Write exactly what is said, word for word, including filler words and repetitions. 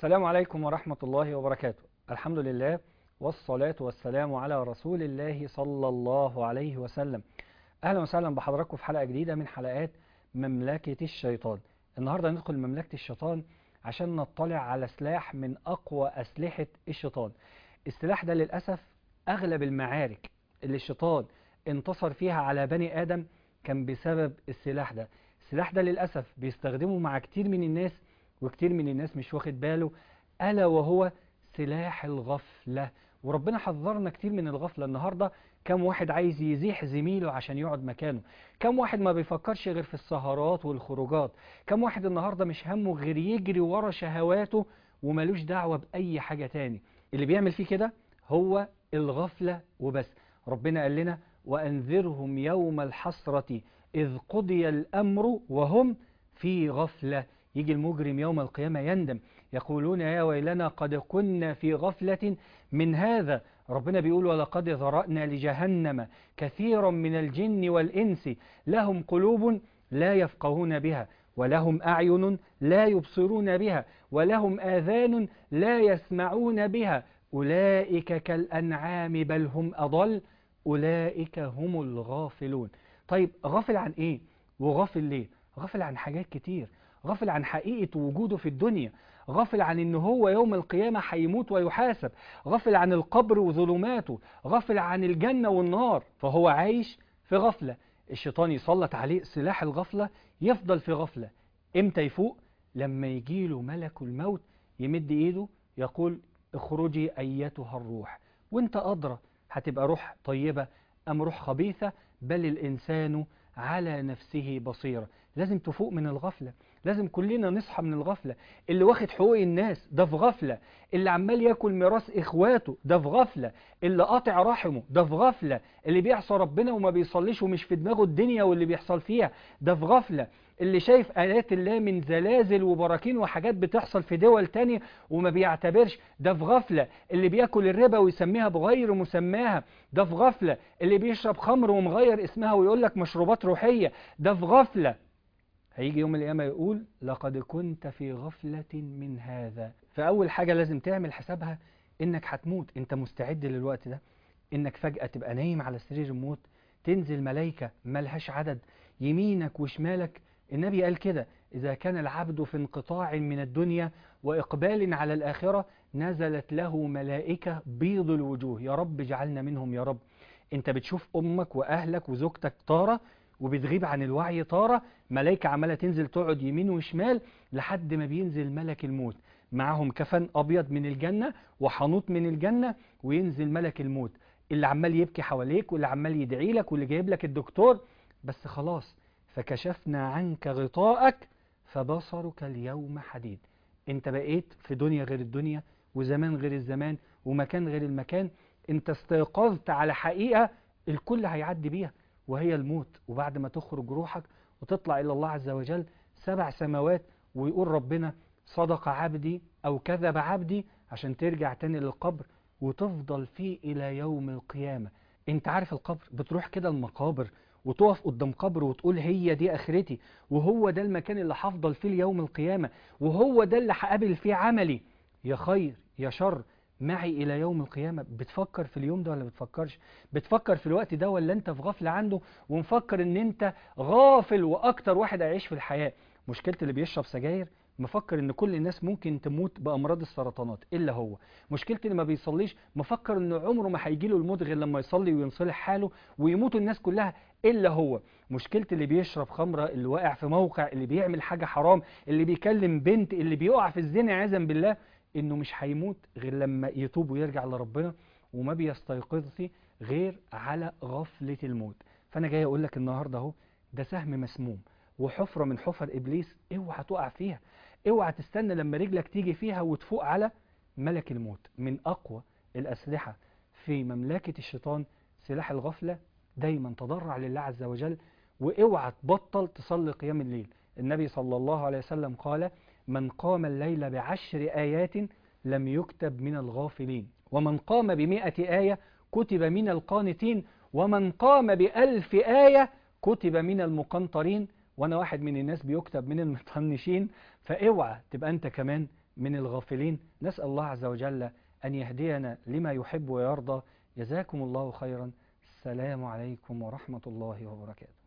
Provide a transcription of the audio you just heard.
السلام عليكم ورحمة الله وبركاته. الحمد لله والصلاة والسلام على رسول الله صلى الله عليه وسلم. أهلا وسهلا بحضراتكم في حلقة جديدة من حلقات مملكة الشيطان. النهاردة ندخل مملكة الشيطان عشان نطلع على سلاح من أقوى أسلحة الشيطان. السلاح ده للأسف أغلب المعارك اللي الشيطان انتصر فيها على بني آدم كان بسبب السلاح ده. السلاح ده للأسف بيستخدمه مع كتير من الناس، وكتير من الناس مش واخد باله، ألا وهو سلاح الغفلة. وربنا حذرنا كتير من الغفلة. النهاردة كم واحد عايز يزيح زميله عشان يقعد مكانه؟ كم واحد ما بيفكرش غير في السهرات والخروجات؟ كم واحد النهاردة مش همه غير يجري ورا شهواته وملوش دعوة بأي حاجة تاني؟ اللي بيعمل فيه كده هو الغفلة وبس. ربنا قال لنا: وأنذرهم يوم الحسرة إذ قضي الأمر وهم في غفلة. يجي المجرم يوم القيامة يندم، يقولون يا ويلنا قد كنا في غفلة من هذا. ربنا بيقول: ولقد ذرأنا لجهنم كثيرا من الجن والإنس لهم قلوب لا يفقهون بها ولهم أعين لا يبصرون بها ولهم آذان لا يسمعون بها أولئك كالأنعام بل هم أضل أولئك هم الغافلون. طيب غافل عن إيه؟ وغافل ليه؟ غافل عن حاجات كتير. غافل عن حقيقة وجوده في الدنيا، غافل عن إن هو يوم القيامة هيموت ويحاسب، غافل عن القبر وظلماته، غافل عن الجنة والنار، فهو عايش في غفلة. الشيطان يسلط عليه سلاح الغفلة، يفضل في غفلة. إمتى يفوق؟ لما يجيله ملك الموت يمد إيده يقول: اخرجي أيتها الروح. وانت أدرى هتبقى روح طيبة أم روح خبيثة؟ بل الإنسان على نفسه بصيرة. لازم تفوق من الغفلة، لازم كلنا نصحى من الغفلة. اللي واخد حقوق الناس ده في غفلة، اللي عمال ياكل ميراث إخواته ده في غفلة، اللي قاطع رحمه ده في غفلة، اللي بيعصى ربنا وما بيصليش ومش في دماغه الدنيا واللي بيحصل فيها ده في غفلة، اللي شايف آيات الله من زلازل وبراكين وحاجات بتحصل في دول تانية وما بيعتبرش ده في غفلة، اللي بياكل الربا ويسميها بغير مسماها ده في غفلة، اللي بيشرب خمر ومغير اسمها ويقول لك مشروبات روحية ده في غفلة. هيجي يوم القيامة يقول: لقد كنت في غفلة من هذا. فأول حاجة لازم تعمل حسابها إنك هتموت. أنت مستعد للوقت ده؟ إنك فجأة تبقى نايم على سرير الموت، تنزل ملايكة ملهاش عدد يمينك وشمالك. النبي قال كده: إذا كان العبد في انقطاع من الدنيا وإقبال على الآخرة نزلت له ملائكة بيض الوجوه. يا رب اجعلنا منهم يا رب. أنت بتشوف أمك وأهلك وزوجتك طارة وبتغيب عن الوعي طارة، ملائكة عمالة تنزل تقعد يمين وشمال لحد ما بينزل ملك الموت معاهم كفن أبيض من الجنة وحنوط من الجنة، وينزل ملك الموت اللي عمال يبكي حواليك واللي عمال يدعي لك واللي جايب لك الدكتور. بس خلاص، فكشفنا عنك غطاءك فبصرك اليوم حديد. انت بقيت في دنيا غير الدنيا وزمان غير الزمان ومكان غير المكان. انت استيقظت على حقيقة الكل هيعدي بيها، وهي الموت. وبعد ما تخرج روحك وتطلع إلى الله عز وجل سبع سماوات، ويقول ربنا: صدق عبدي أو كذب عبدي، عشان ترجع تاني للقبر وتفضل فيه إلى يوم القيامة. انت عارف القبر؟ بتروح كده المقابر وتقف قدام قبر وتقول: هي دي آخرتي، وهو ده المكان اللي هفضل فيه ليوم القيامة، وهو ده اللي هقابل فيه عملي يا خير يا شر معي إلى يوم القيامة. بتفكر في اليوم ده ولا بتفكرش؟ بتفكر في الوقت ده ولا انت في غفلة عنده ومفكر ان انت غافل واكتر واحد هيعيش في الحياة؟ مشكلة اللي بيشرب سجاير مفكر ان كل الناس ممكن تموت بامراض السرطانات الا هو. مشكلة اللي ما بيصليش مفكر ان عمره ما هيجيله الموت غير لما يصلي وينصلح حاله ويموت الناس كلها الا هو. مشكلة اللي بيشرب خمرة، اللي واقع في موقع، اللي بيعمل حاجة حرام، اللي بيكلم بنت، اللي بيقع في الزنا عياذا بالله، انه مش هيموت غير لما يتوب ويرجع لربنا، وما بيستيقظش غير على غفلة الموت. فانا جاي اقول لك النهارده اهو، ده سهم مسموم وحفرة من حفر ابليس، اوعى تقع فيها، اوعى تستنى لما رجلك تيجي فيها وتفوق على ملك الموت. من اقوى الاسلحة في مملكة الشيطان سلاح الغفلة. دايما تضرع لله عز وجل، واوعى تبطل تصلي قيام الليل. النبي صلى الله عليه وسلم قال: من قام الليل بعشر آيات لم يكتب من الغافلين، ومن قام بمئة آية كتب من القانتين، ومن قام بألف آية كتب من المقنطرين. وانا واحد من الناس بيكتب من المطنشين. فاوعى تبقى انت كمان من الغافلين. نسأل الله عز وجل أن يهدينا لما يحب ويرضى. جزاكم الله خيرا. السلام عليكم ورحمة الله وبركاته.